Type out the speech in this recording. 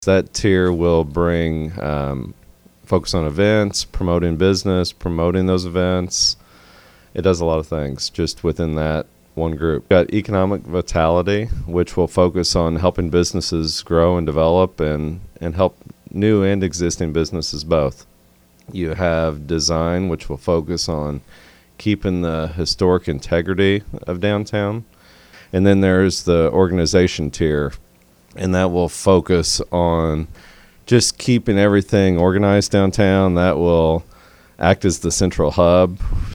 That tier will bring focus on events, promoting business, promoting those events. It does a lot of things just within that one group. Got economic vitality, which will focus on helping businesses grow and develop and help new and existing businesses both. You have design, which will focus on keeping the historic integrity of downtown. And then there's the organization tier, and that will focus on just keeping everything organized downtown. That will act as the central hub